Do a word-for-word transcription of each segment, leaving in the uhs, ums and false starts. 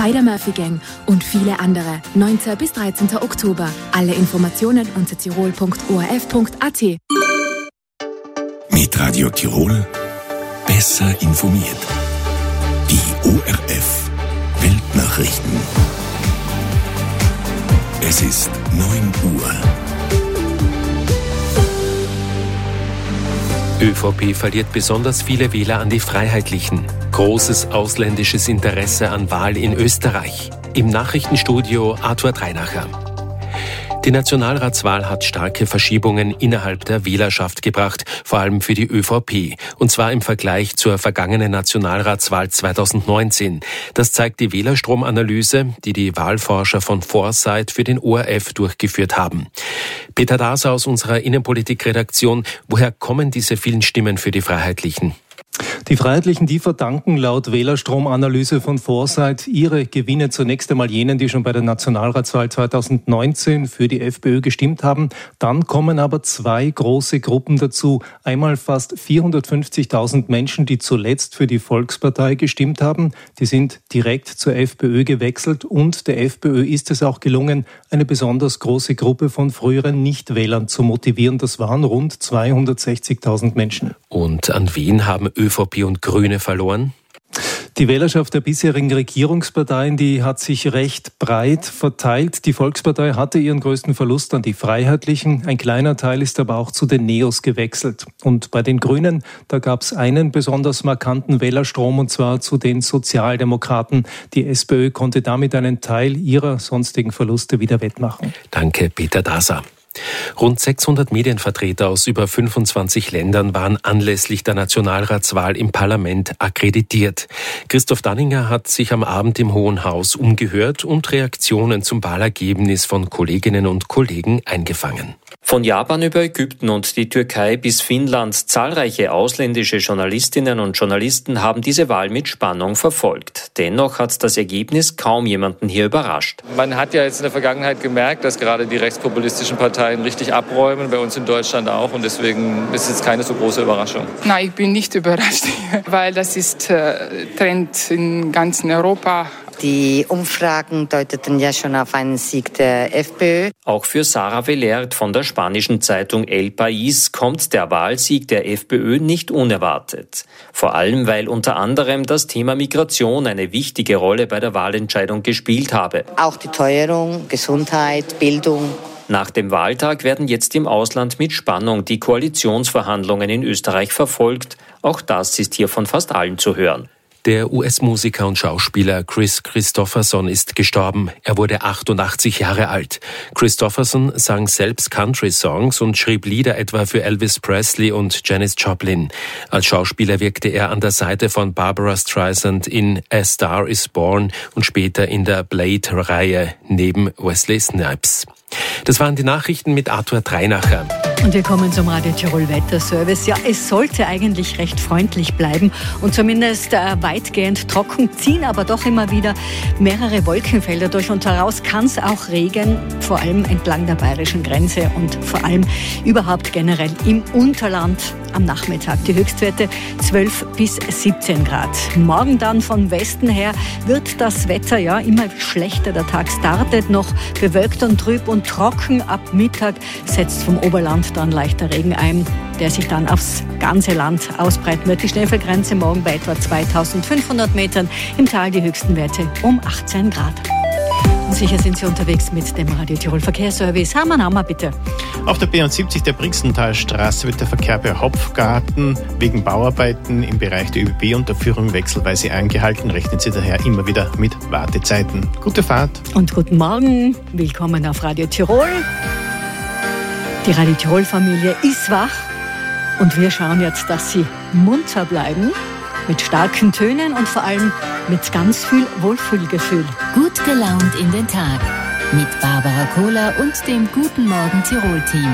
bei der Murphy Gang und viele andere. neunzehnten bis dreizehnten Oktober. Alle Informationen unter tirol punkt o r f punkt a t. Mit Radio Tirol besser informiert. Die O R F Weltnachrichten. Es ist neun Uhr. ÖVP verliert besonders viele Wähler an die Freiheitlichen. Großes ausländisches Interesse an Wahl in Österreich. Im Nachrichtenstudio Arthur Dreinacher. Die Nationalratswahl hat starke Verschiebungen innerhalb der Wählerschaft gebracht, vor allem für die ÖVP. Und zwar im Vergleich zur vergangenen Nationalratswahl zweitausendneunzehn. Das zeigt die Wählerstromanalyse, die die Wahlforscher von Foresight für den O R F durchgeführt haben. Peter Daser aus unserer Innenpolitikredaktion. Woher kommen diese vielen Stimmen für die Freiheitlichen? Die Freiheitlichen, die verdanken laut Wählerstromanalyse von Foresight ihre Gewinne zunächst einmal jenen, die schon bei der Nationalratswahl zweitausendneunzehn für die FPÖ gestimmt haben. Dann kommen aber zwei große Gruppen dazu. Einmal fast vierhundertfünfzigtausend Menschen, die zuletzt für die Volkspartei gestimmt haben. Die sind direkt zur FPÖ gewechselt und der FPÖ ist es auch gelungen, eine besonders große Gruppe von früheren Nichtwählern zu motivieren. Das waren rund zweihundertsechzigtausend Menschen. Und an wen haben ÖVP und Grüne verloren? Die Wählerschaft der bisherigen Regierungsparteien, die hat sich recht breit verteilt. Die Volkspartei hatte ihren größten Verlust an die Freiheitlichen. Ein kleiner Teil ist aber auch zu den Neos gewechselt. Und bei den Grünen, da gab es einen besonders markanten Wählerstrom, und zwar zu den Sozialdemokraten. Die SPÖ konnte damit einen Teil ihrer sonstigen Verluste wieder wettmachen. Danke, Peter Daser. Rund sechshundert Medienvertreter aus über fünfundzwanzig Ländern waren anlässlich der Nationalratswahl im Parlament akkreditiert. Christoph Danninger hat sich am Abend im Hohen Haus umgehört und Reaktionen zum Wahlergebnis von Kolleginnen und Kollegen eingefangen. Von Japan über Ägypten und die Türkei bis Finnland, zahlreiche ausländische Journalistinnen und Journalisten haben diese Wahl mit Spannung verfolgt. Dennoch hat das Ergebnis kaum jemanden hier überrascht. Man hat ja jetzt in der Vergangenheit gemerkt, dass gerade die rechtspopulistischen Parteien richtig abräumen, bei uns in Deutschland auch, und deswegen ist es jetzt keine so große Überraschung. Nein, ich bin nicht überrascht, weil das ist äh, Trend in ganzen Europa. Die Umfragen deuteten ja schon auf einen Sieg der FPÖ. Auch für Sarah Velert von der spanischen Zeitung El País kommt der Wahlsieg der FPÖ nicht unerwartet. Vor allem, weil unter anderem das Thema Migration eine wichtige Rolle bei der Wahlentscheidung gespielt habe. Auch die Teuerung, Gesundheit, Bildung. Nach dem Wahltag werden jetzt im Ausland mit Spannung die Koalitionsverhandlungen in Österreich verfolgt. Auch das ist hier von fast allen zu hören. Der U S-Musiker und Schauspieler Kris Kristofferson ist gestorben. Er wurde achtundachtzig Jahre alt. Kristofferson sang selbst Country-Songs und schrieb Lieder etwa für Elvis Presley und Janis Joplin. Als Schauspieler wirkte er an der Seite von Barbara Streisand in A Star is Born und später in der Blade-Reihe neben Wesley Snipes. Das waren die Nachrichten mit Arthur Dreinacher. Und wir kommen zum Radio Tirol Wetterservice. Ja, es sollte eigentlich recht freundlich bleiben und zumindest äh, weitgehend trocken, ziehen aber doch immer wieder mehrere Wolkenfelder durch und daraus kann es auch regnen, vor allem entlang der bayerischen Grenze und vor allem überhaupt generell im Unterland am Nachmittag. Die Höchstwerte zwölf bis siebzehn Grad. Morgen dann von Westen her wird das Wetter ja immer schlechter. Der Tag startet noch bewölkt und trüb und trocken. Ab Mittag setzt vom Oberland dann leichter Regen ein, der sich dann aufs ganze Land ausbreiten wird. Die Schneefallgrenze morgen bei etwa zweitausendfünfhundert Metern. Im Tal die höchsten Werte um achtzehn Grad. Und sicher sind Sie unterwegs mit dem Radio Tirol Verkehrsservice. Hermann Hammer, bitte. Auf der B siebzig der Brixentalstraße wird der Verkehr bei Hopfgarten wegen Bauarbeiten im Bereich der ÖBB-Unterführung wechselweise angehalten. Rechnen Sie daher immer wieder mit Wartezeiten. Gute Fahrt. Und guten Morgen. Willkommen auf Radio Tirol. Die Radio Tirol-Familie ist wach und wir schauen jetzt, dass sie munter bleiben, mit starken Tönen und vor allem mit ganz viel Wohlfühlgefühl. Gut gelaunt in den Tag mit Barbara Kohler und dem Guten Morgen Tirol-Team.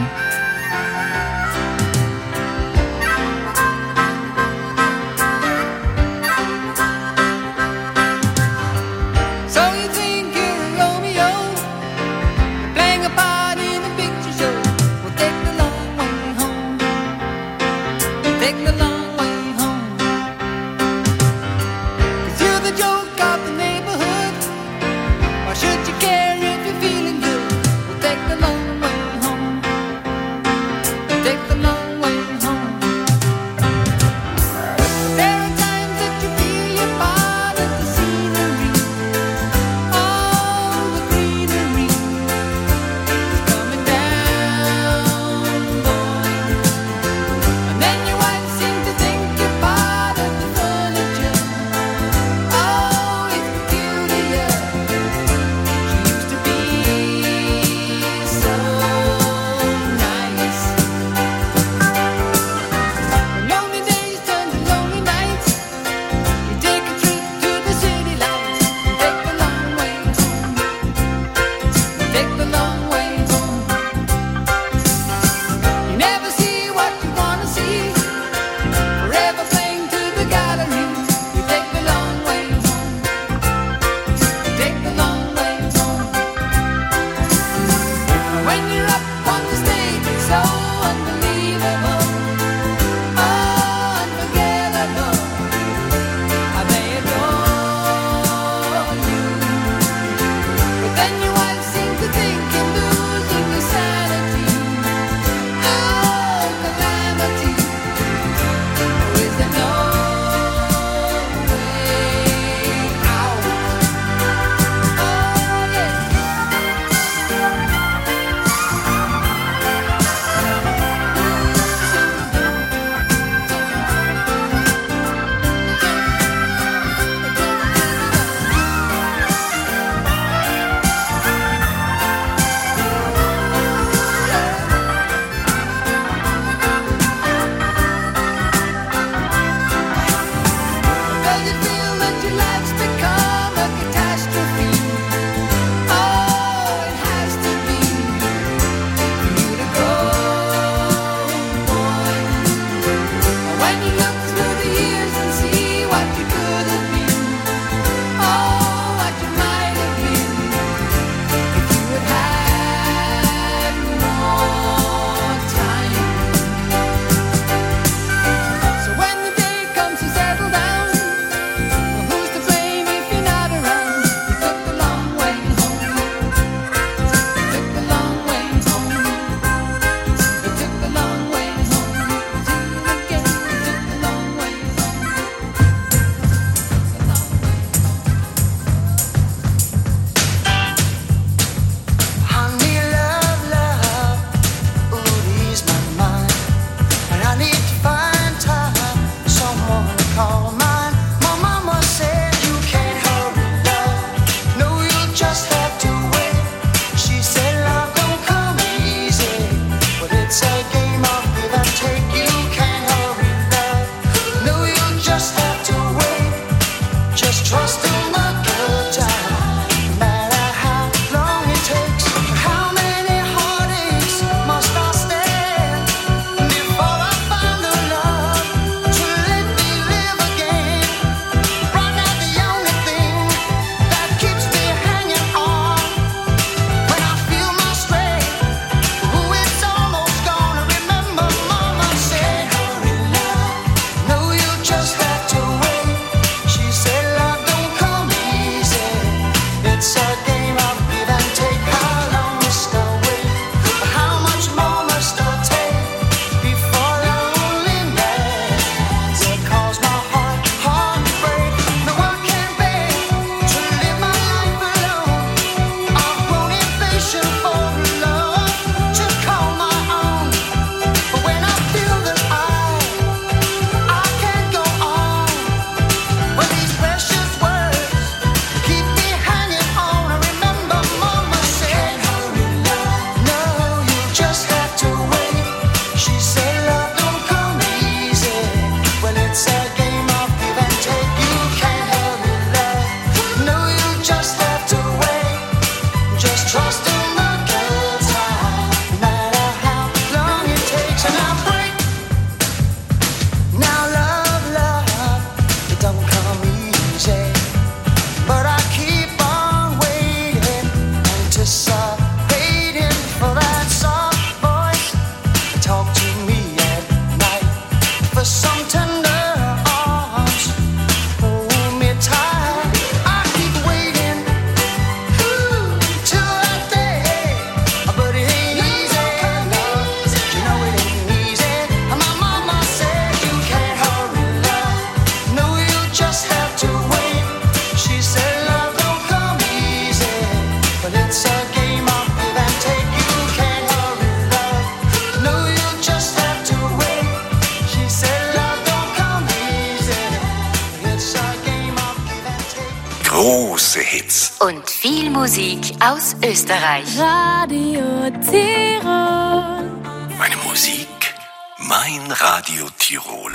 Hits und viel Musik aus Österreich. Radio Tirol. Meine Musik, mein Radio Tirol.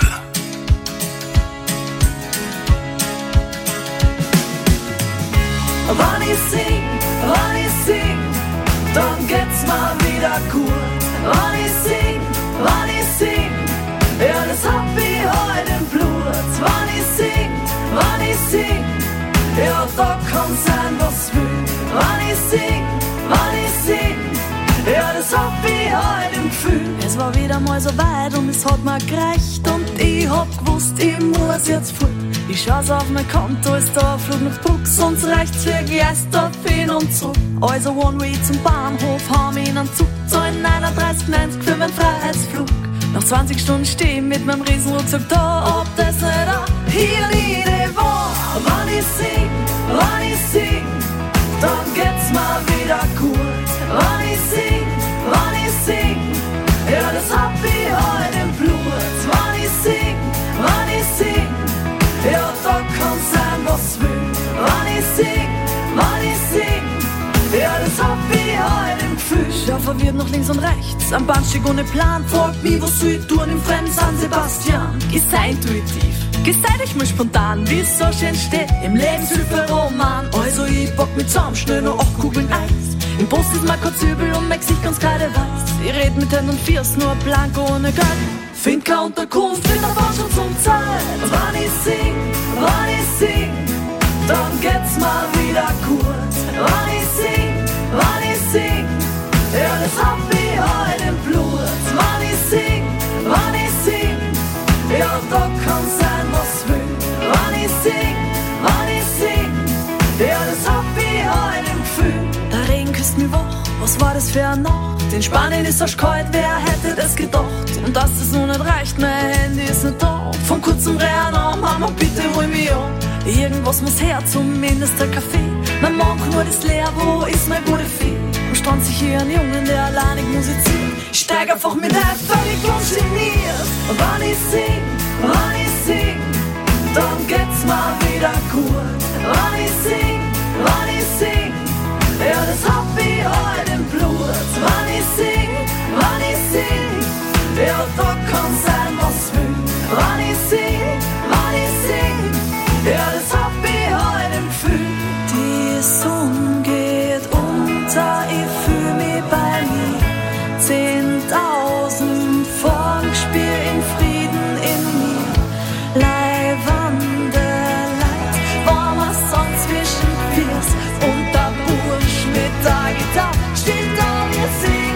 Wenn ich sing, wenn ich sing, dann geht's mal wieder gut. Wenn ich sing, wenn ich sing, ja, das hab ich heute im Blut. Wenn ich sing, wenn ich sing, ja, da kann sein, was will. Wenn ich sing, wenn ich sing, ja, das hab ich heute im Gefühl. Es war wieder mal so weit und es hat mir gereicht und ich hab gewusst, ich muss jetzt fort. Ich schau's auf mein Konto, ist da ein Flug nach Brux, uns reicht's für Geister hin und zurück. Also One-Way zum Bahnhof, haben ihn an Zug, zahlen neununddreißig neunzig für meinen Freiheitsflug. Nach zwanzig Stunden steh ich mit meinem Riesenrucksack da, ob das nicht auch hier die war. Wenn ich sing, wenn ich sing, dann geht's mal wieder gut. Wenn ich sing, wenn ich sing, ja, das hab ich heute im Blut. Wenn ich sing, wenn ich sing, ja, da kann sein, was will. Wenn ich sing, wenn ich sing, ja, das hab ich heute im Gefühl. Schau verwirrt nach links und rechts, am Bahnsteig ohne Plan. Fragt mich, was soll ich tun im fremden San Sebastian? Geh sei intuitiv, geh sei dich mal spontan, wie es so schön steht im Lebenshilfe-Roman. Also ich bock mit zusammen, schnell noch acht Kugeln Eis. Im Post ist mal kurz übel und mein Gesicht ganz gerade weiß. Ich red mit Händen und Fiers, nur blank ohne Geld. Find keine Unterkunft, bin aber schon zum Zeit. Wenn ich sing, wenn ich sing, dann geht's mal wieder gut. Wenn ich sing, wenn ich sing, ja, das hab ich heute im Blut. Wenn ich sing, wenn ich sing, ja, da kann sein, was will. Wenn ich sing, wenn ich sing, ja, das hab ich heute im Gefühl. Der Regen küsst mich wach, was war das für eine Nacht? In Spanien ist es kalt, wer hätte das gedacht? Und dass das noch nicht reicht, mein Handy ist nicht da. Von kurzem Rennen an, Mama, bitte hol mich an. Irgendwas muss her, zumindest der Kaffee. Mein Mann nur das leer, wo ist mein gute Fee? Am Strand sich hier ein Jungen, der alleinig musiziert. Ich steig einfach mit ein, völlig ungeniert. Und wenn ich sing, wenn ich sing, dann geht's mal wieder gut. Wenn ich sing, wenn ich sing, ja, das hab ich heute im Blut. Wenn ich sing, wenn ich sing, ja, da kann sein, was will. Wenn ich sing, wenn ich sing, ja, das hab ich heute im Gefühl. Die Sonne geht unter, ich fühl mich bei mir. Zehntausend Folgen spiel in Frieden in mir. Leihwande Leid, war was sonst zwischen Fiers. Und der Bursch mit der Gitarre steht da, wir singen.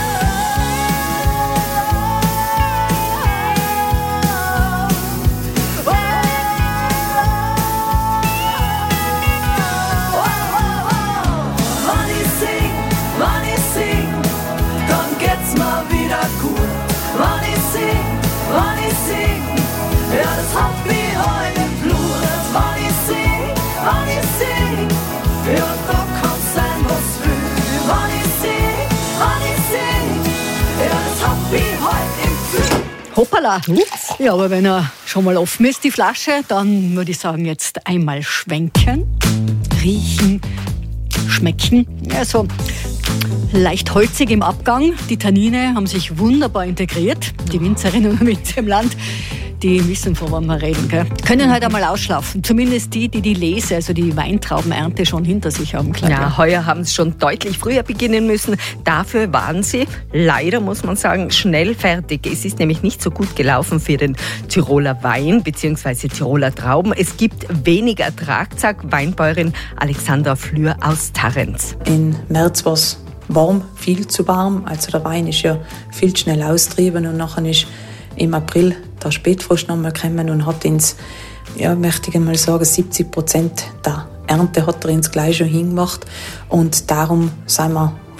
Hoppala. Ja, aber wenn er schon mal offen ist, die Flasche, dann würde ich sagen, jetzt einmal schwenken, riechen, schmecken. Ja, so leicht holzig im Abgang. Die Tannine haben sich wunderbar integriert. Die Winzerinnen und Winzer im Land, die wissen, von wann wir reden. Gell? Können halt einmal ausschlafen. Zumindest die, die die Lese, also die Weintraubenernte schon hinter sich haben. Klar. Ja, heuer haben sie schon deutlich früher beginnen müssen. Dafür waren sie, leider muss man sagen, schnell fertig. Es ist nämlich nicht so gut gelaufen für den Tiroler Wein bzw. Tiroler Trauben. Es gibt weniger Ertrag, sagt Weinbäuerin Alexandra Flür aus Tarrenz. Im März war es warm, viel zu warm. Also der Wein ist ja viel zu schnell austrieben und nachher ist im April der Spätfrost noch mal gekommen und hat ins, ja, möchte ich mal sagen, siebzig Prozent der Ernte hat er ins Gleich schon hingemacht. Und darum sind wir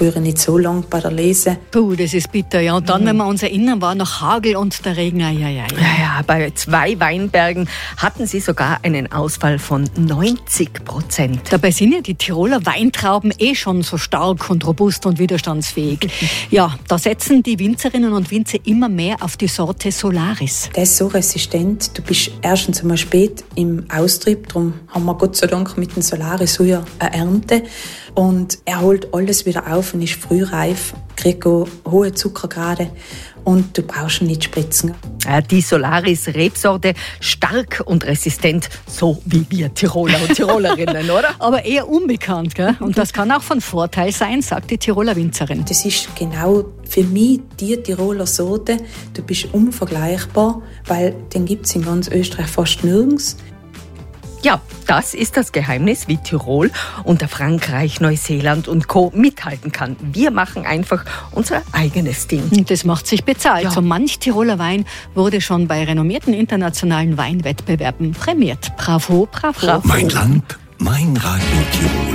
brauche ich nicht so lange bei der Lese. Puh, das ist bitter, ja. Und dann, mhm. wenn wir uns erinnern, war noch Hagel und der Regen. Ja, ja, ja. Ja, ja, bei zwei Weinbergen hatten sie sogar einen Ausfall von neunzig Prozent. Dabei sind ja die Tiroler Weintrauben eh schon so stark und robust und widerstandsfähig. Ja, da setzen die Winzerinnen und Winzer immer mehr auf die Sorte Solaris. Der ist so resistent. Du bist erstens einmal spät im Austrieb. Darum haben wir Gott sei Dank mit dem Solaris heuer eine Ernte. Und er holt alles wieder auf und ist frühreif, kriegt auch hohe Zuckergrade und du brauchst ihn nicht spritzen. Die Solaris-Rebsorte, stark und resistent, so wie wir Tiroler und Tirolerinnen, oder? Aber eher unbekannt, gell? Und das kann auch von Vorteil sein, sagt die Tiroler Winzerin. Das ist genau für mich die Tiroler Sorte. Du bist unvergleichbar, weil den gibt es in ganz Österreich fast nirgends. Ja, das ist das Geheimnis, wie Tirol unter Frankreich, Neuseeland und Co. mithalten kann. Wir machen einfach unser eigenes Ding. Und das macht sich bezahlt. Ja. So manch Tiroler Wein wurde schon bei renommierten internationalen Weinwettbewerben prämiert. Bravo, bravo. bravo. Mein Land, mein Radio Tirol.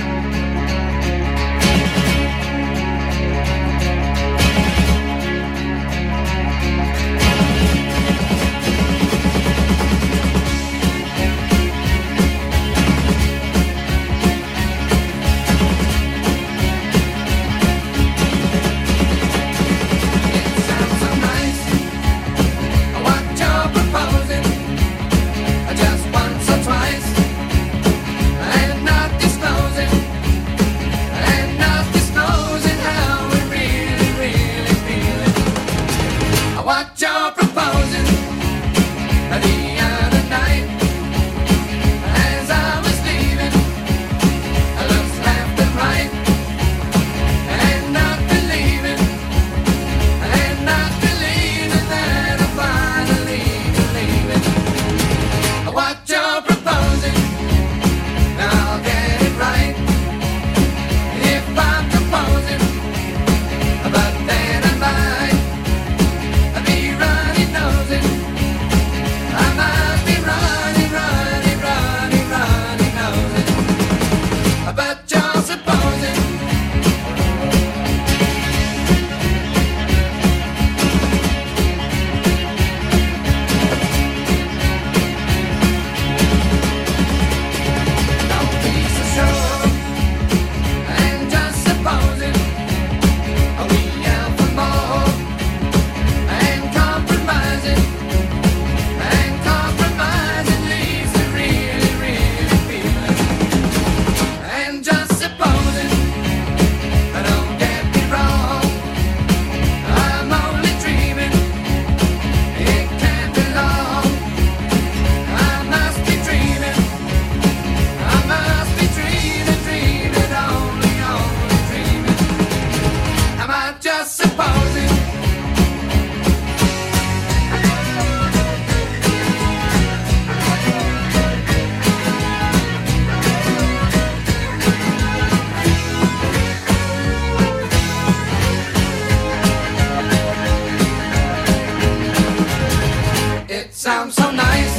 Sounds so nice.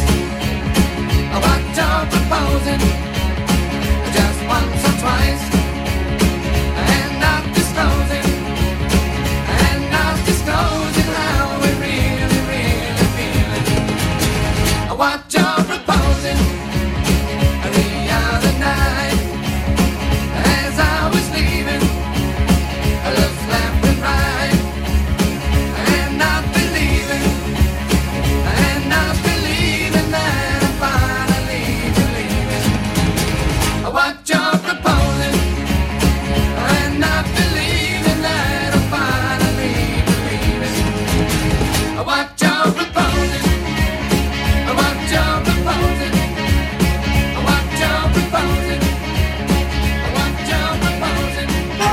What you're proposing, just once or twice, and not disclosing, and not disclosing how we really, really feeling. What you're proposing, the other night, as I was leaving, I looked left and right, and not believing. Not believing that I'm finally believing what you're proposing, and not believing that I'm finally believing what you're proposing, what you're proposing, what you're proposing, what you're proposing.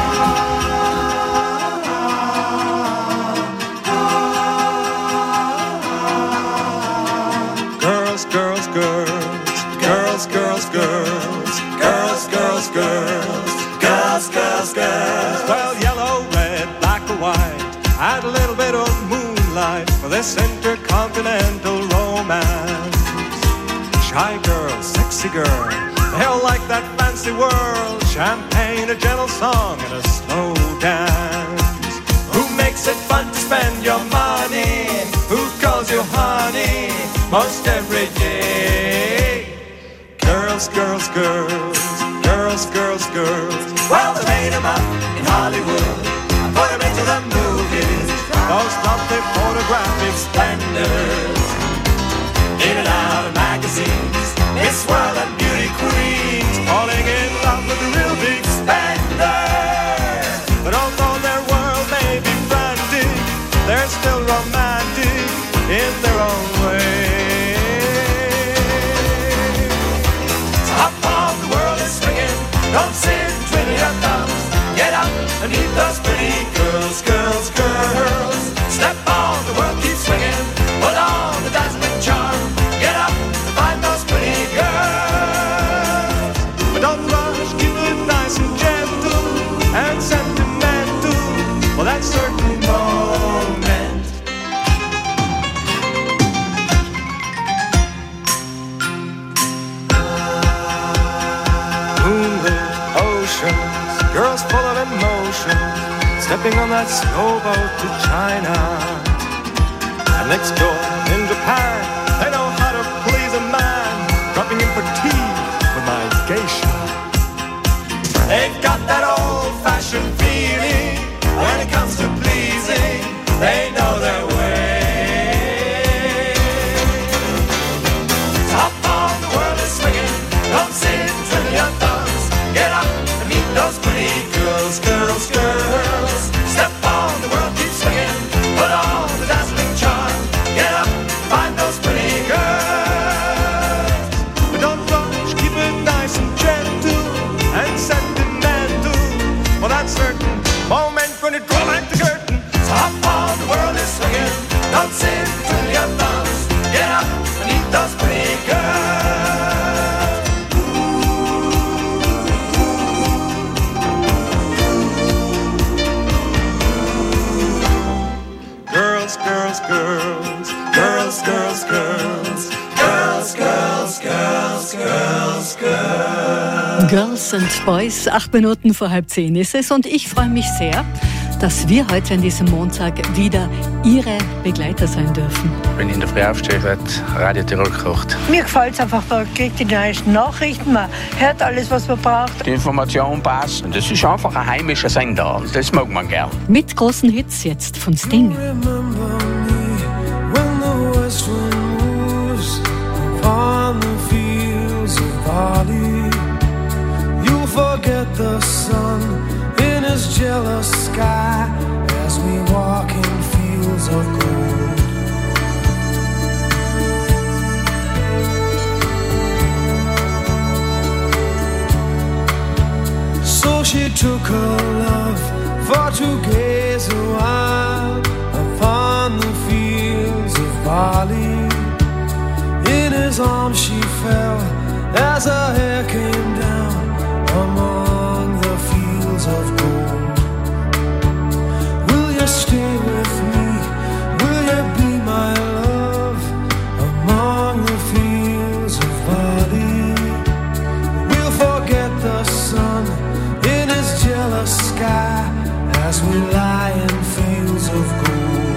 Girls, girls, girls, girls, girls, girls, girls, girls, girls, girls, girls. Well, yellow, red, black or white, add a little bit of moonlight for this intercontinental romance. Shy girl, sexy girl, they all like that fancy world. Champagne, a gentle song, and a slow dance? Who makes it fun to spend your money? Who calls you honey most every day? Girls, girls, girls, girls, girls, girls. Well, they made them up in Hollywood and put them into the movies. Those lovely photographic splendors, in and out of magazines, Miss World and beauty queens, falling in love with the real big spenders. But although their world may be frantic, they're still romantic in their own way. Top of the world is swinging, don't sit twiddling your thumbs. Get up and meet those pretty girls, girls, girls. Step on, the world keeps swinging, put on the dazzling charm. Get up and find those pretty girls. But don't rush, keep it nice and gentle and sentimental for that certain moment. Moonlit oceans, girls full of emotion, stepping on that snowboat to China. And next door in Japan, they know how to please a man, dropping in for tea with my geisha. They've got that old-fashioned feeling when it comes to pleasing. They know their way. Top of the world is swinging, don't sit and twiddle your thumbs. Get up and meet those pretty girls, girls, girls. Step on, the world keeps swinging, put on the dazzling charm. Get up, find those pretty girls. But don't rush, keep it nice and gentle and sentimental for that certain moment when it draws back the curtain. Top of the world is swinging, don't sit and twiddle your thumbs. Get up and meet those pretty girls. Girls, girls, girls, girls, girls, girls, girls, girls, girls, girls, girls. Girls and Boys, acht Minuten vor halb zehn ist es und ich freue mich sehr, dass wir heute an diesem Montag wieder Ihre Begleiter sein dürfen. Wenn ich in der Früh aufstehe, wird Radio Tirol gekocht. Mir gefällt es einfach, man kriegt die neuesten Nachrichten, man hört alles, was man braucht. Die Information passt und das ist einfach ein heimischer Sender und das mag man gern. Mit großen Hits jetzt von Sting. Forget the sun in his jealous sky as we walk in fields of gold. So she took her love for to gaze a while upon the fields of barley. In his arms she fell as her hair came down among the fields of gold. Will you stay with me? Will you be my love among the fields of barley? We'll forget the sun in his jealous sky as we lie in fields of gold.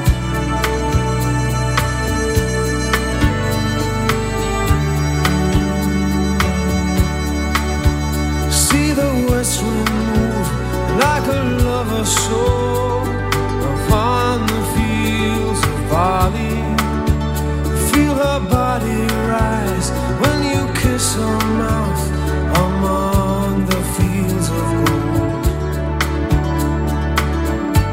Like a lover's soul upon the fields of barley. Feel her body rise when you kiss her mouth among the fields of gold.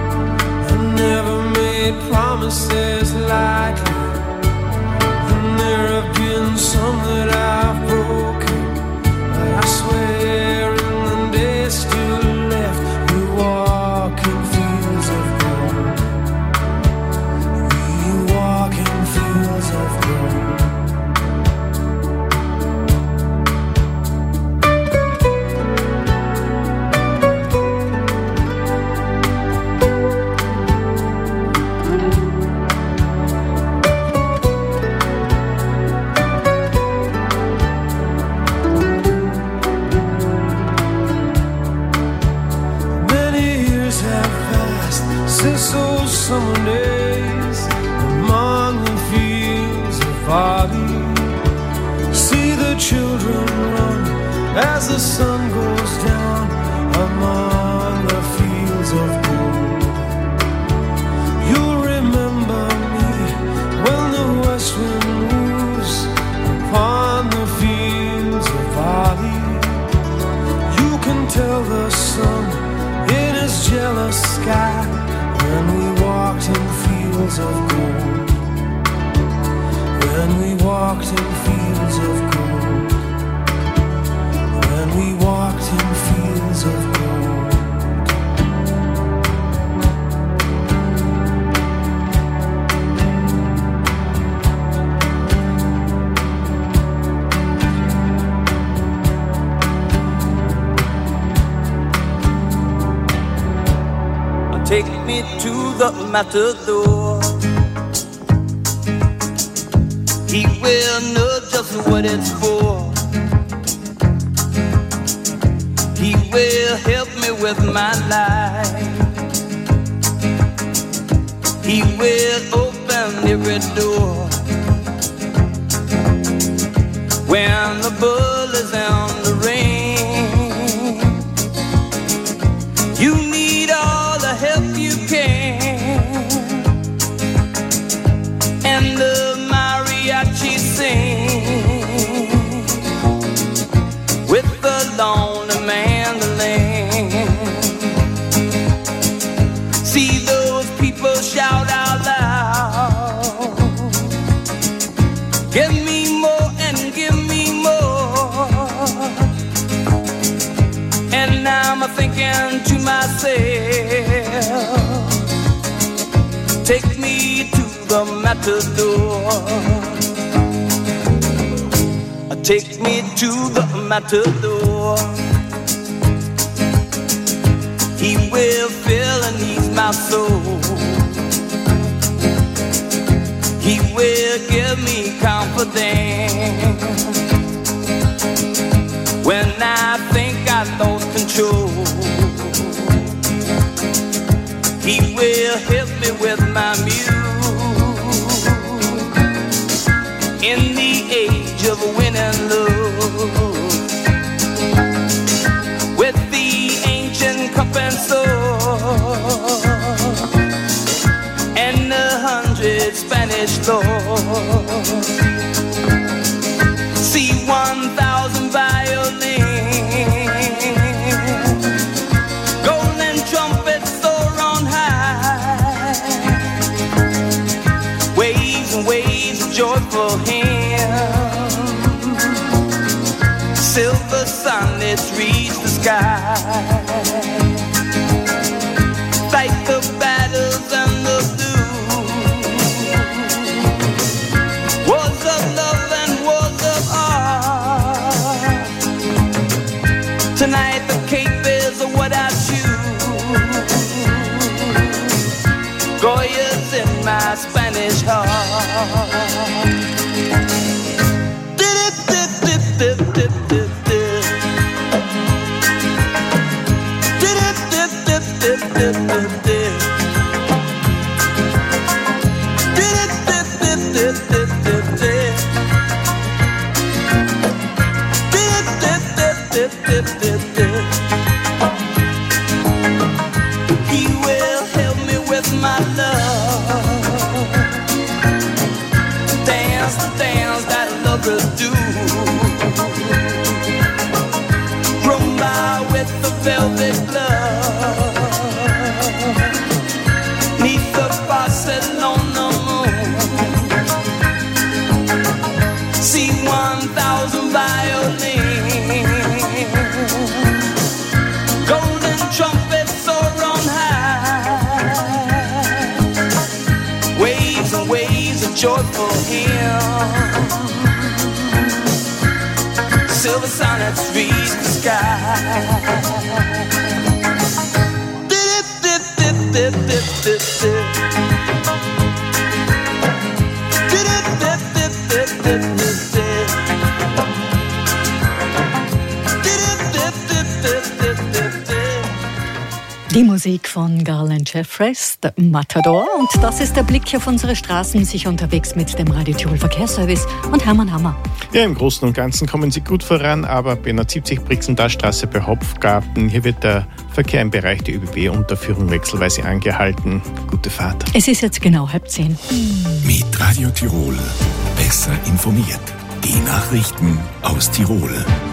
fast since those summer days among the fields of barley. See the children run as the sun goes down among the fields of gold. You'll remember me when the west wind moves upon the fields of barley. You can tell the sun in his jealous sky when we walked in fields of gold. When we walked in fields of gold. When we walked in fields of gold. Take me to the matador. He will know just what it's for. He will help me with my life. He will open every door. When the bull is on the ring, you need all the help you can. And the mariachi sing with the lonely mandolin. See those people shout out loud, give me more and give me more. And I'm thinking to myself, take me to the matador. Take me to the matador. He will fill and ease my soul. He will give me confidence when I think I lost control. He will help me with my muse in the age of winning love, with the ancient cup and sword and a hundred Spanish lords. See one thousand violins, golden trumpets soar on high, waves and waves of joyful hymns, silver sunlets reach the sky, fight the battles and the blues, wars of love and wars of art. Tonight the cape is what I choose, Goya's in my Spanish heart. Dip, dip, dip, dip, dip, dip, dip. Dip, dip, dip, dip, dip, dip, dip. Dip, dip, dip, dip, dip, dip, dip. Dip, dip, dip, dip, dip, dip, dip. He will help me with my love. Dance the dance that lovers do. Rumba with the velvet glove. Neath the Barcelona moon. See one thousand violins, golden trumpets soar on high, waves and waves of joyful hymns, silver sonnets reach the sky. Dip, dip, dip, dip, dip, dip, dip. Dip, dip, dip, dip, dip, dip, dip. Dip, dip, dip, dip, dip, dip, dip. Die Musik von Garland Jeffreys, der Matador. Und das ist der Blick auf unsere Straßen, sicher unterwegs mit dem Radio Tirol Verkehrsservice und Hermann Hammer. Ja, im Großen und Ganzen kommen Sie gut voran, aber B neunundsiebzig Brixentalstraße bei Hopfgarten, hier wird der Verkehr im Bereich der ÖBB unter Führung wechselweise angehalten. Gute Fahrt. Es ist jetzt genau halb zehn. Mit Radio Tirol besser informiert. Die Nachrichten aus Tirol.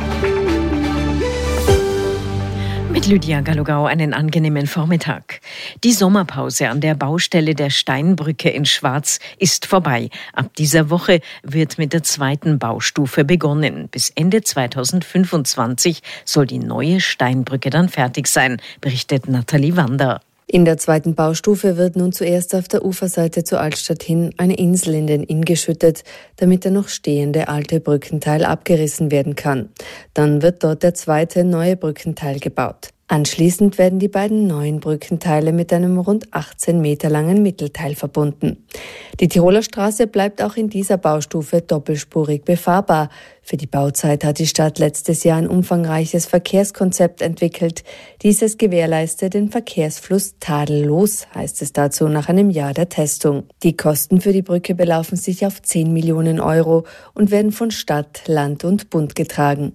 Mit Lydia Gallogau einen angenehmen Vormittag. Die Sommerpause an der Baustelle der Steinbrücke in Schwaz ist vorbei. Ab dieser Woche wird mit der zweiten Baustufe begonnen. Bis Ende zweitausendfünfundzwanzig soll die neue Steinbrücke dann fertig sein, berichtet Nathalie Wander. In der zweiten Baustufe wird nun zuerst auf der Uferseite zur Altstadt hin eine Insel in den Inn geschüttet, damit der noch stehende alte Brückenteil abgerissen werden kann. Dann wird dort der zweite neue Brückenteil gebaut. Anschließend werden die beiden neuen Brückenteile mit einem rund achtzehn Meter langen Mittelteil verbunden. Die Tiroler Straße bleibt auch in dieser Baustufe doppelspurig befahrbar. Für die Bauzeit hat die Stadt letztes Jahr ein umfangreiches Verkehrskonzept entwickelt. Dieses gewährleistet den Verkehrsfluss tadellos, heißt es dazu nach einem Jahr der Testung. Die Kosten für die Brücke belaufen sich auf zehn Millionen Euro und werden von Stadt, Land und Bund getragen.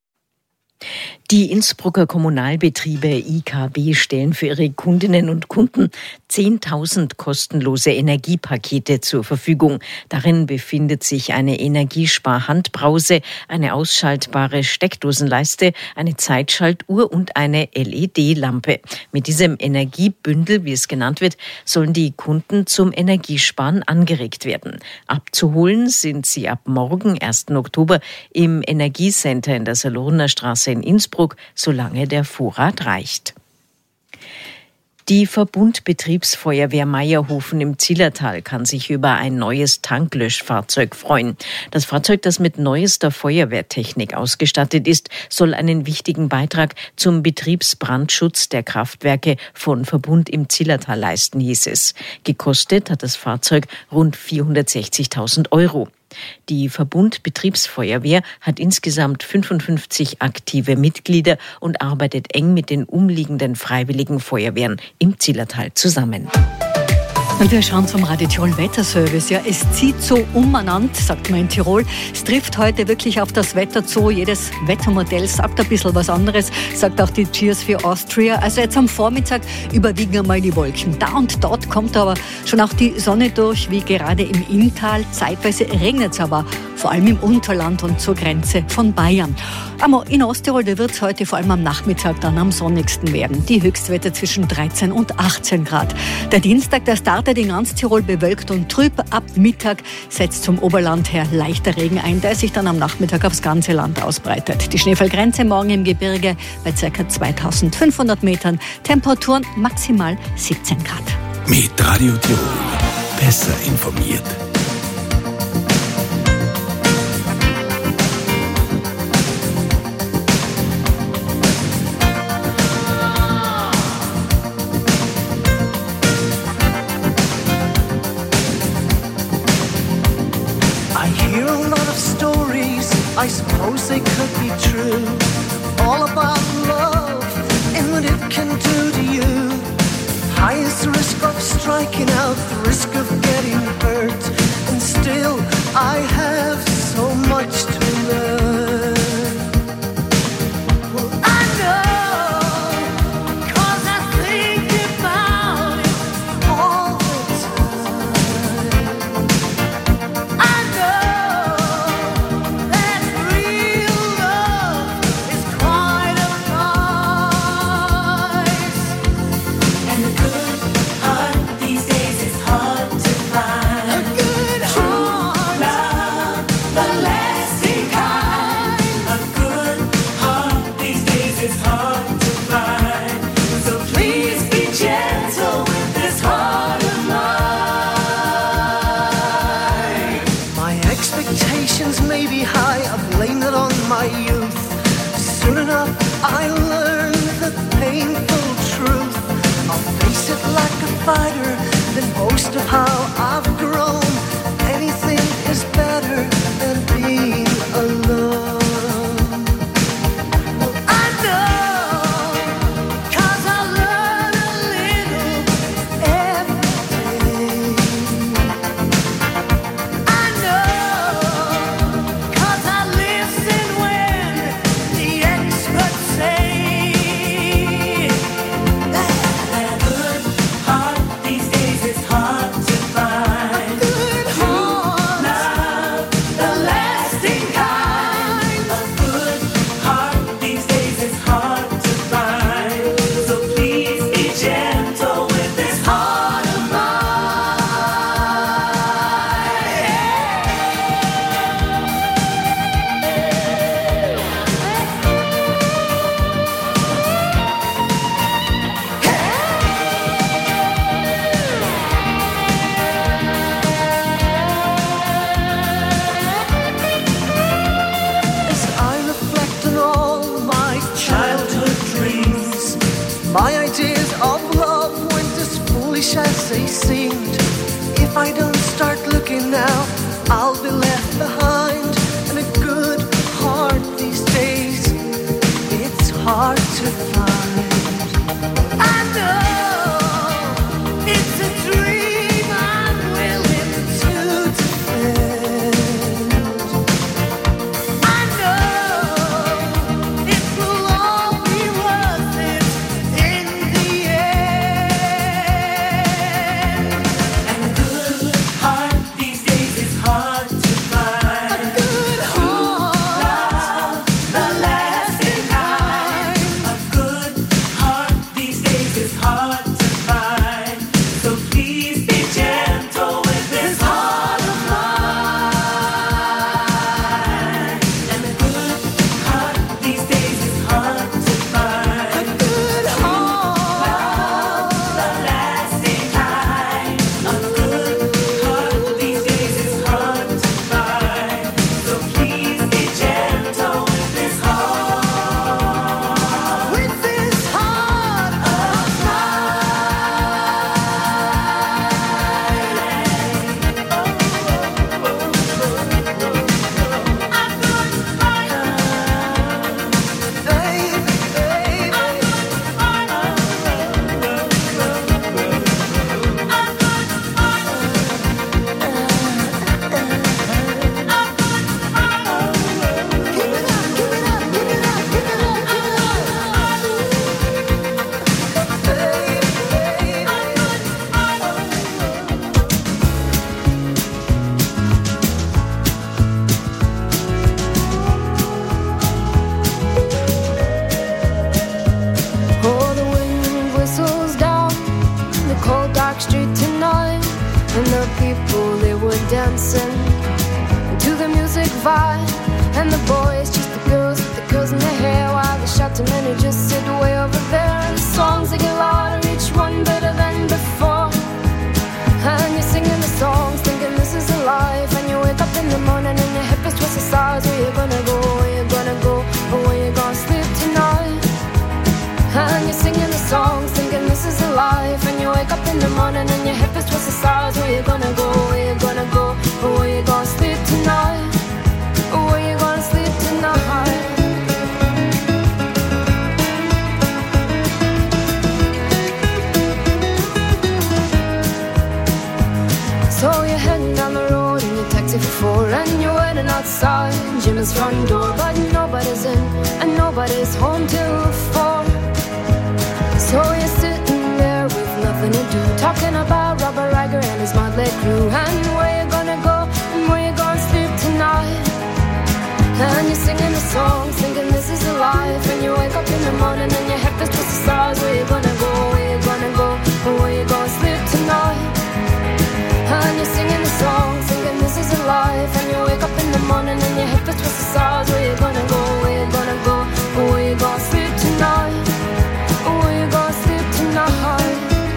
Die Innsbrucker Kommunalbetriebe I K B stellen für ihre Kundinnen und Kunden zehntausend kostenlose Energiepakete zur Verfügung. Darin befindet sich eine Energiespar-Handbrause, eine ausschaltbare Steckdosenleiste, eine Zeitschaltuhr und eine L E D-Lampe. Mit diesem Energiebündel, wie es genannt wird, sollen die Kunden zum Energiesparen angeregt werden. Abzuholen sind sie ab morgen, ersten Oktober, im Energiecenter in der Salurner Straße in Innsbruck, solange der Vorrat reicht. Die Verbundbetriebsfeuerwehr Meierhofen im Zillertal kann sich über ein neues Tanklöschfahrzeug freuen. Das Fahrzeug, das mit neuester Feuerwehrtechnik ausgestattet ist, soll einen wichtigen Beitrag zum Betriebsbrandschutz der Kraftwerke von Verbund im Zillertal leisten, hieß es. Gekostet hat das Fahrzeug rund vierhundertsechzigtausend Euro. Die Verbund-Betriebsfeuerwehr hat insgesamt fünfundfünfzig aktive Mitglieder und arbeitet eng mit den umliegenden freiwilligen Feuerwehren im Zillertal zusammen. Und wir schauen zum Radio Tirol Wetterservice. Ja, es zieht so umeinander, sagt man in Tirol. Es trifft heute wirklich auf das Wetter zu. Jedes Wettermodell sagt ein bisschen was anderes, sagt auch die Cheers for Austria. Also jetzt am Vormittag überwiegen einmal die Wolken. Da und dort kommt aber schon auch die Sonne durch, wie gerade im Inntal. Zeitweise regnet es aber, vor allem im Unterland und zur Grenze von Bayern. Aber in Osttirol, da wird es heute vor allem am Nachmittag dann am sonnigsten werden. Die Höchstwerte zwischen dreizehn und achtzehn Grad. Der Dienstag, der startet in ganz Tirol bewölkt und trüb. Ab Mittag setzt zum Oberland her leichter Regen ein, der sich dann am Nachmittag aufs ganze Land ausbreitet. Die Schneefallgrenze morgen im Gebirge bei ca. zweitausendfünfhundert Metern. Temperaturen maximal siebzehn Grad. Mit Radio Tirol besser informiert. I suppose they could be true, all about love and what it can do to you. High is the risk of striking out, the risk of getting hurt, and still I have so much to learn. Well, I know, 'cause I think about it all the time. I know that real love is quite a price, and a good heart these days is hard. My ideas of love weren't as foolish as they seemed. If I don't start looking now, I'll be left behind. And a good heart these days, it's hard to find. I know it's a dream I'm willing to defend. I know it will all be worth it in the end. And a good heart these days is hard to find. A good heart, the lasting kind. A good heart these days is hard to find. So please be gentle with this heart of mine. And a good heart these days is hard to find. A good heart, the lasting kind. A good heart these days is hard to find. So please be gentle with this heart. With this heart of Oh, the wind whistles down the cold dark street tonight, and the people, they were dancing to the music vibe, and the boys chase the girls with the curls in their hair, while the shouting men who just sit way over there. And the songs, they get louder, each one better than before, and you're singing the songs thinking this is a life, and you wake up in the morning and your hip is twisted sides. Where you gonna go, where you gonna go, or where you gonna sleep tonight? And you're singing the songs thinking this is a life, and you wake up in the morning and your hip is twisted sides. Where you gonna go, where you gonna go, or where you gonna sleep tonight? Or where you gonna sleep tonight? So you're heading down the road in your taxi for four, and you're waiting outside Jim's front door, but nobody's in and nobody's home till four. So you're sitting there with nothing to do, talking about Robert Riger and his motley crew, and where you gonna go and where you gonna sleep tonight? And you're singing the songs thinking this is a life, and you wake up in the morning and your head is twisted stars. Where you gonna go, where you gonna go, or where you gonna sleep tonight? And you're singing the songs thinking this is a life, and you wake up in the morning and your hip is twisted stars. Where you gonna go, where you gonna go, or where you gonna sleep tonight? Or where you gonna sleep tonight?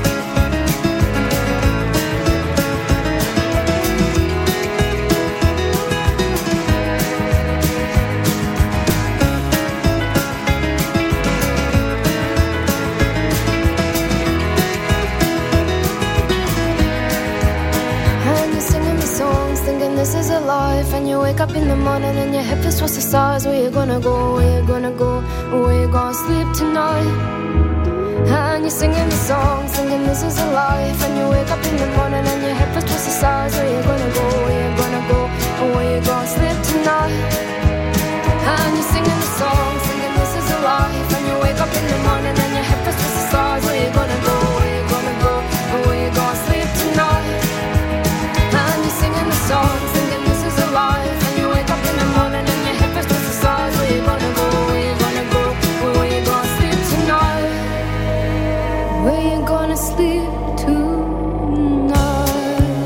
Thinking this is a life, and you wake up in the morning and your hip is twisted stars. Where you gonna go, where you gonna go, where you gonna sleep tonight? And you're singing the songs thinking this is a life, and you wake up in the morning and your hip is twisted stars. Where you gonna go, where you gonna go, where you gonna sleep tonight? And you're singing the songs thinking this is a life, and you wake up in the morning and your hip is twisted stars. Where you gonna go, where you gonna go, where you gonna sleep tonight? And you're singing the songs thinking this is a life, and you wake up in the morning and your hip is twisted stars. Where you gonna go, where you gonna go, where you gonna sleep tonight? Where you gonna sleep tonight?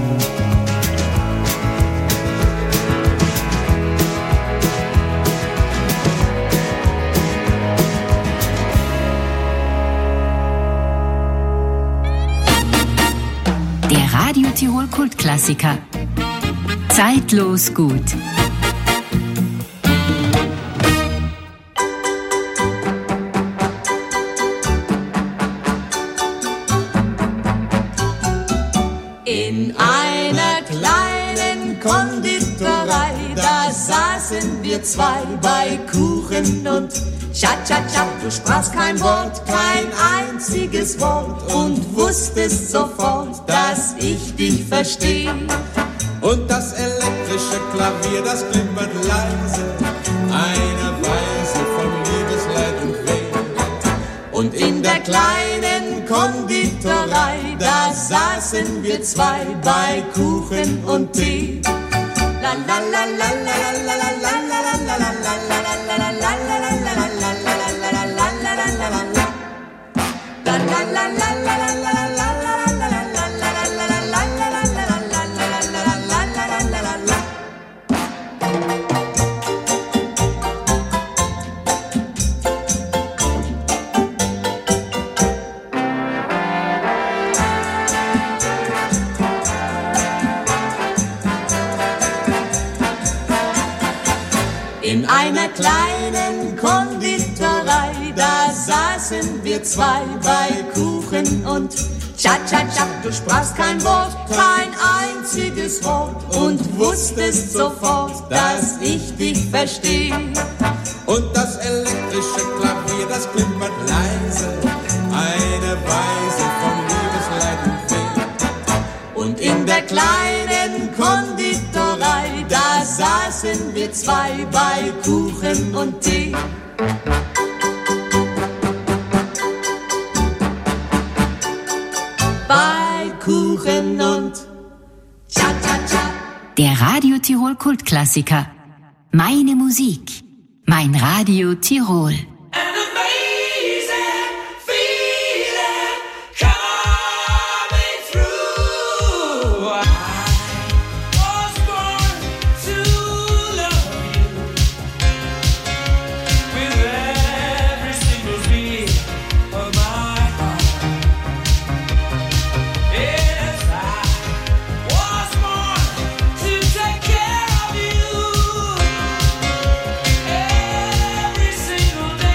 Der Radio Tirol Kultklassiker. Zeitlos gut. In einer kleinen Konditorei, da saßen wir zwei bei Kuchen und Cha-cha-cha, du sprachst kein Wort, kein einziges Wort und wusstest sofort, dass ich dich verstehe. Und das elektrische Klavier, das klimpert leise, eine Weise von Liebesleid und Weh. Und in der kleinen Konditorei, da saßen wir zwei bei Kuchen und Tee. La la la la la la la la la la la la la la la In einer kleinen Konditorei, da saßen wir zwei bei Kuchen und Cha-cha-cha, du sprachst kein Wort, kein einziges Wort und wusstest sofort, dass ich dich verstehe. Und das elektrische Klavier, das klimpert leise, eine Weise von Liebesleid und Weh. Und in der kleinen Konditorei, da saßen wir zwei bei Kuchen und Tee. Bei Kuchen und Cha-cha-cha. Der Radio Tirol Kultklassiker. Meine Musik. Mein Radio Tirol. Single day.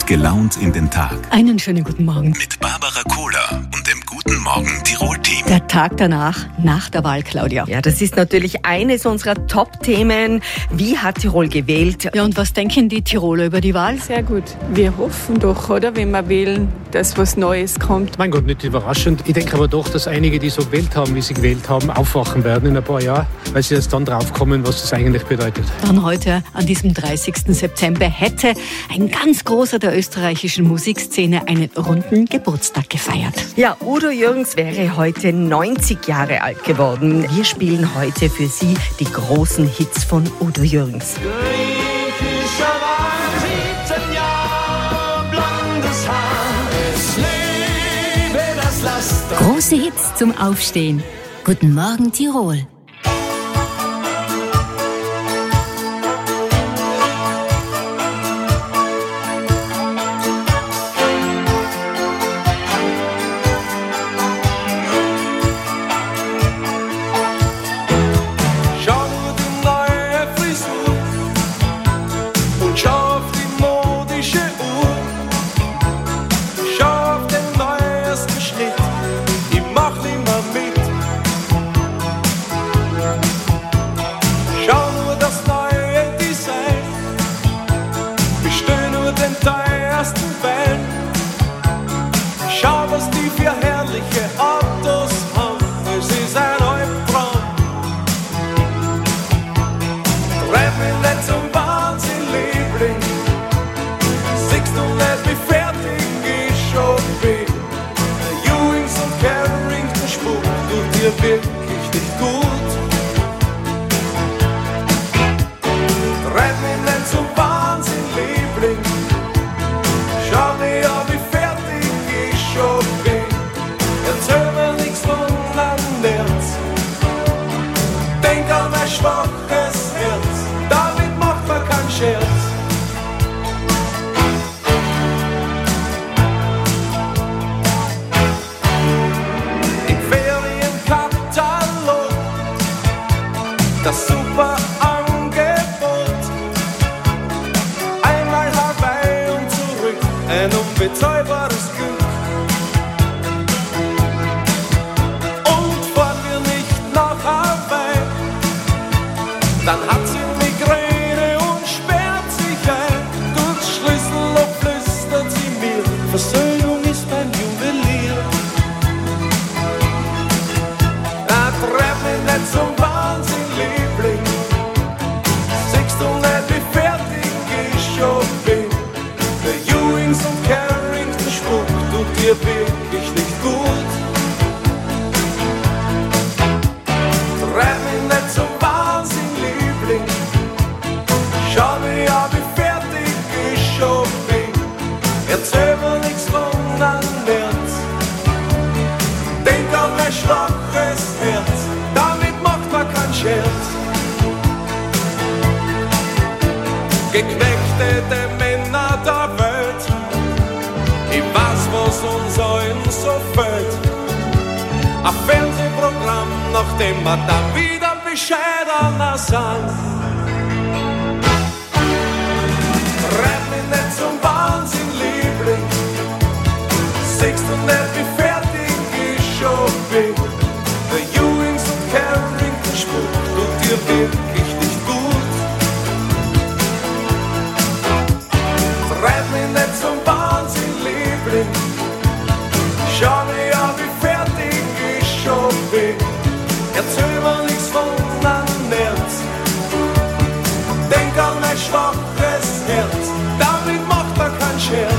Gut gelaunt in den Tag. Einen schönen guten Morgen. Mit Barbara Kohler und dem Guten Morgen Tirol-Team. Der Tag danach, nach der Wahl, Claudia. Ja, das ist natürlich eines unserer Top-Themen. Wie hat Tirol gewählt? Ja, und was denken die Tiroler über die Wahl? Sehr gut. Wir hoffen doch, oder, wenn wir wählen, dass was Neues kommt. Mein Gott, nicht überraschend. Ich denke aber doch, dass einige, die so gewählt haben, wie sie gewählt haben, aufwachen werden in ein paar Jahren, weil sie jetzt dann draufkommen, was das eigentlich bedeutet. Dann heute, an diesem dreißigsten September, hätte ein ganz großer der österreichischen Musikszene einen runden Geburtstag gefeiert. Ja, Udo Jürgens wäre heute neunzig Jahre alt geworden. Wir spielen heute für Sie die großen Hits von Udo Jürgens. Griechischer Wein, siebzehn Jahre, blondes Haar, es lebe das Laster. Große Hits zum Aufstehen. Guten Morgen, Tirol. Geknechtete Männer der Welt, ich weiß, was uns allen so fehlt. Ein Fernsehprogramm, nachdem wir dann wieder bescheidener sind. Treib mich nicht zum Wahnsinn, Liebling, siehst du nicht, wie fertig ich schon bin. Der Ewings und Carrington-Spuk tut dir wirklich nicht gut. Treib mich nicht zum Wahnsinn, Liebling, schau mir an, wie fertig ich schon bin. Erzähl mir nichts von einem März, denk an mein schwaches Herz, damit macht man keinen Scherz.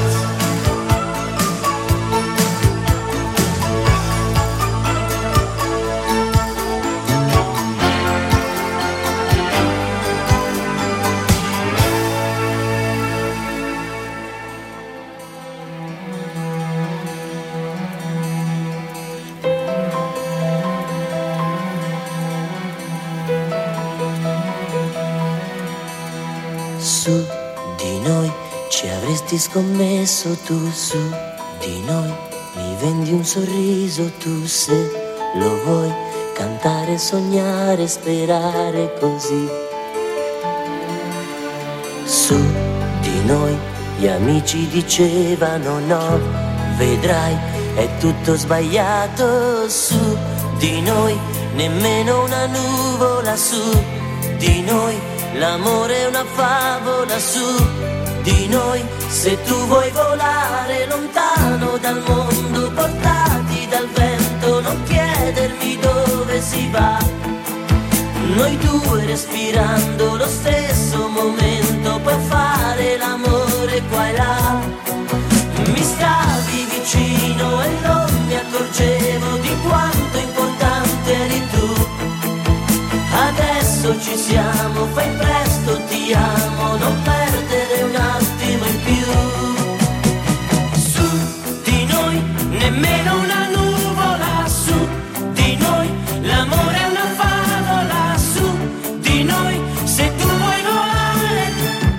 Su di noi ci avresti scommesso tu, su di noi mi vendi un sorriso tu, se lo vuoi cantare, sognare, sperare così. Su di noi Gli amici dicevano no, vedrai, è tutto sbagliato su di noi, nemmeno una nuvola su di noi, l'amore è una favola su di noi. Se tu vuoi volare lontano dal mondo, portati dal vento, non chiedermi dove si va. Noi due respirando lo stesso momento, puoi fare l'amore qua e là. Mi stavi vicino e non mi accorgevo di quanto importante eri tu. Adesso ci siamo, fai presto, ti amo, non perdere un attimo in più. Su di noi, nemmeno una nuvola, su di noi, l'amore è una favola, su di noi, se tu vuoi volare.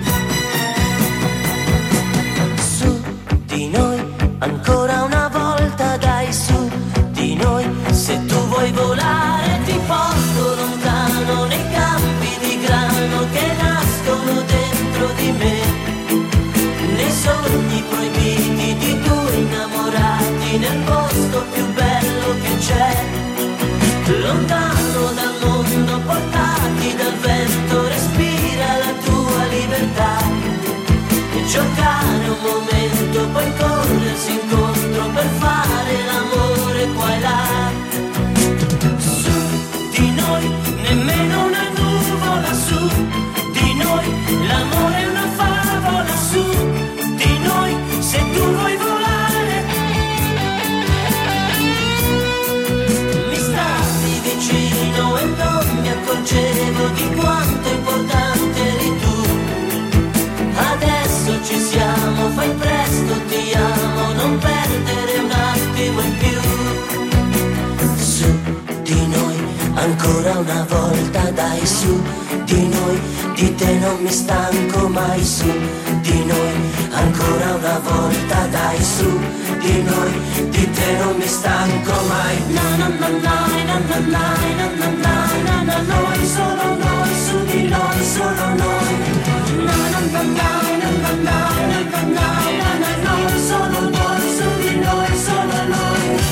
Su di noi, ancora una volta dai, su di noi, se tu vuoi volare ti porto lontano nei campi di grano che nascono dentro di me, nei sogni proibiti di due innamorati, nel posto più bello che c'è, lontano dal mondo, portati dal vento, respira la tua libertà, e giocare un momento, poi corrersi incontro per fare l'amore qua e là. Su di noi, nemmeno una nuvola, su di noi, l'amore è una favola, su di noi, se tu vuoi volare. Mi stavi vicino e non mi accorgevo di quanto importante eri tu. Adesso ci siamo, fai presto, ti amo, non perdere un attimo in più. Su di noi, ancora una volta dai, su di noi, di te non mi stanco mai, su di noi, ancora una volta dai, su di noi, di te non mi stanco mai. Na na na na na na na na na na na, noi, solo noi, su di noi, solo noi. Na na na na na na na na na na, noi, solo noi, su di noi, solo noi.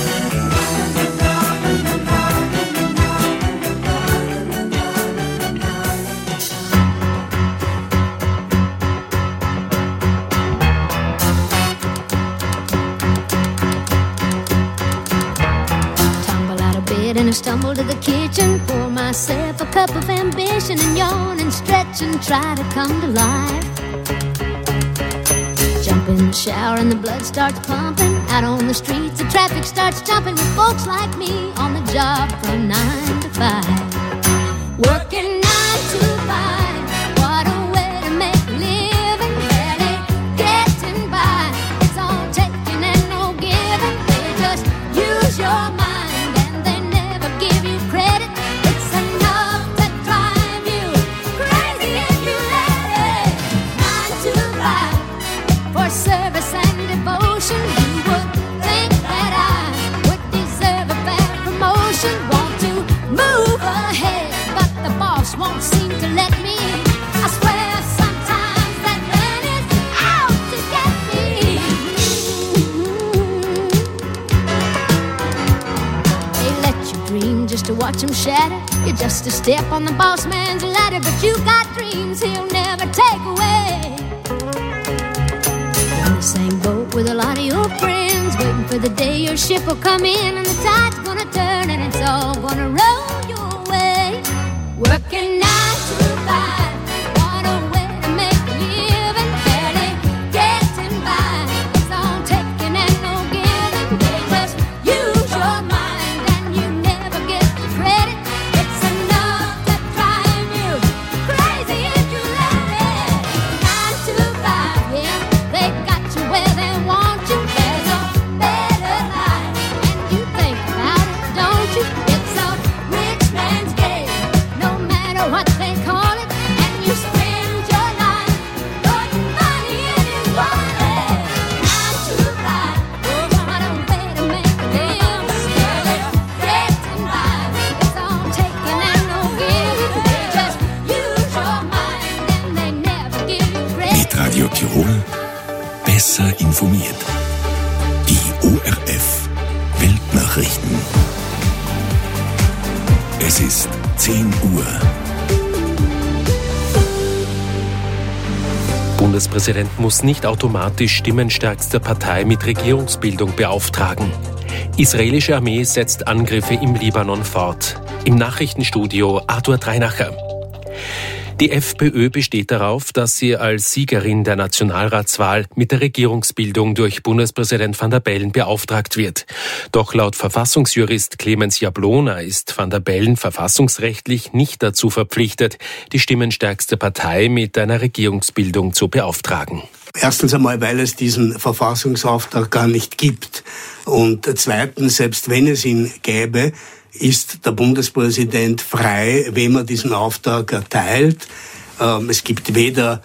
And I stumble to the kitchen, pour myself a cup of ambition, and yawn and stretch and try to come to life. Jump in the shower and the blood starts pumping. Out on the streets the traffic starts jumping, with folks like me on the job from nine to five. Working nine to five, what a way to make a living. Barely getting by, it's all taking and no giving. They just use your mind, give you credit. It's enough to drive you crazy if you let it. Nine to five for service and devotion. You would think that I would deserve a bad promotion. Want to move ahead, but the boss won't seem to let me. I swear sometimes that man is out to get me. They let you dream just to watch him shatter. You're just a step on the boss man's ladder, but you got dreams he'll never take away. You're in the same boat with a lot of your friends, waiting for the day your ship will come in and the tide's gonna turn and it's all gonna roll your way. Working nine to five, what a way to make a living. Barely getting by, it's all taking and no giving. They just use your mind and you never get the credit. It's enough to drive you crazy if you let it. Nine to five, yeah, they got you where they want you. There's a better life, and you think about it, don't you? It's a Besser informiert. Die O R F Weltnachrichten. Es ist zehn Uhr. Bundespräsident muss nicht automatisch stimmenstärkste Partei mit Regierungsbildung beauftragen. Israelische Armee setzt Angriffe im Libanon fort. Im Nachrichtenstudio Arthur Dreinacher. Die FPÖ besteht darauf, dass sie als Siegerin der Nationalratswahl mit der Regierungsbildung durch Bundespräsident Van der Bellen beauftragt wird. Doch laut Verfassungsjurist Clemens Jablona ist Van der Bellen verfassungsrechtlich nicht dazu verpflichtet, die stimmenstärkste Partei mit einer Regierungsbildung zu beauftragen. Erstens einmal, weil es diesen Verfassungsauftrag gar nicht gibt. Und zweitens, selbst wenn es ihn gäbe, ist der Bundespräsident frei, wem er diesen Auftrag erteilt. Es gibt weder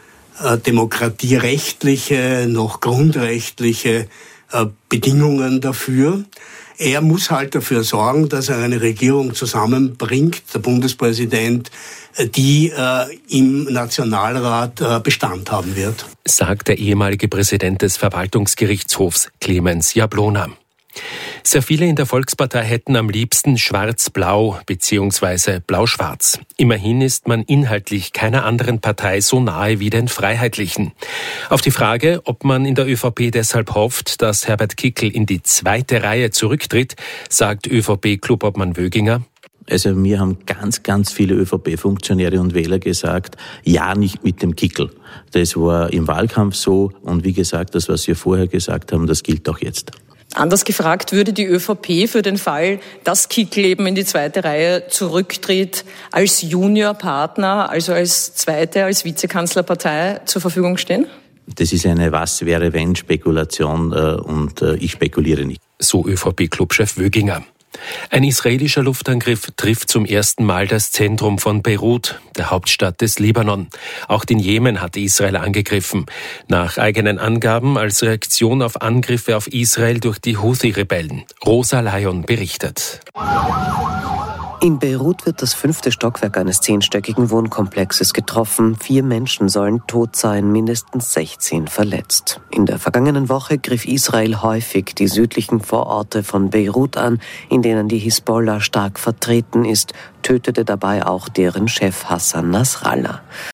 demokratierechtliche noch grundrechtliche Bedingungen dafür. Er muss halt dafür sorgen, dass er eine Regierung zusammenbringt, der Bundespräsident, die äh, im Nationalrat äh, Bestand haben wird. Sagt der ehemalige Präsident des Verwaltungsgerichtshofs Clemens Jablona. Sehr viele in der Volkspartei hätten am liebsten schwarz-blau bzw. blau-schwarz. Immerhin ist man inhaltlich keiner anderen Partei so nahe wie den Freiheitlichen. Auf die Frage, ob man in der ÖVP deshalb hofft, dass Herbert Kickl in die zweite Reihe zurücktritt, sagt ÖVP-Klubobmann Wöginger: Also mir haben ganz, ganz viele ÖVP-Funktionäre und Wähler gesagt, ja, nicht mit dem Kickl. Das war im Wahlkampf so und wie gesagt, das, was wir vorher gesagt haben, das gilt auch jetzt. Anders gefragt, würde die ÖVP für den Fall, dass Kickl eben in die zweite Reihe zurücktritt, als Juniorpartner, also als zweite, als Vizekanzlerpartei zur Verfügung stehen? Das ist eine Was-wäre-wenn-Spekulation und ich spekuliere nicht. So ÖVP-Clubchef Wöginger. Ein israelischer Luftangriff trifft zum ersten Mal das Zentrum von Beirut, der Hauptstadt des Libanon. Auch den Jemen hatte Israel angegriffen. Nach eigenen Angaben als Reaktion auf Angriffe auf Israel durch die Houthi-Rebellen. Rosa Lyon berichtet. In Beirut wird das fünfte Stockwerk eines zehnstöckigen Wohnkomplexes getroffen. Vier Menschen sollen tot sein, mindestens sechzehn verletzt. In der vergangenen Woche griff Israel häufig die südlichen Vororte von Beirut an, in denen die Hisbollah stark vertreten ist, tötete dabei auch deren Chef Hassan Nasrallah.